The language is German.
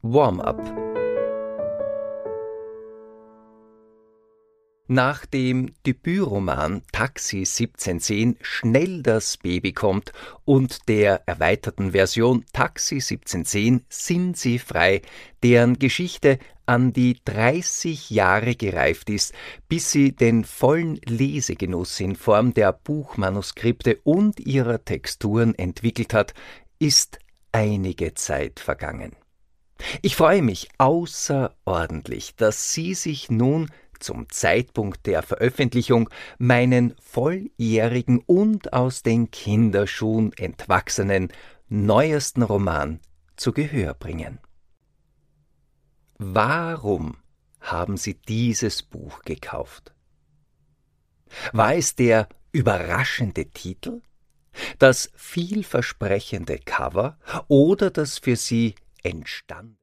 Warm-up. Nach dem Debütroman Taxi 1710 schnell das Baby kommt und der erweiterten Version Taxi 1710 sind sie frei, deren Geschichte an die 30 Jahre gereift ist, bis sie den vollen Lesegenuss in Form der Buchmanuskripte und ihrer Texturen entwickelt hat, ist einige Zeit vergangen. Ich freue mich außerordentlich, dass Sie sich nun zum Zeitpunkt der Veröffentlichung meinen volljährigen und aus den Kinderschuhen entwachsenen neuesten Roman zu Gehör bringen. Warum haben Sie dieses Buch gekauft? War es der überraschende Titel, das vielversprechende Cover oder das für Sie entstandene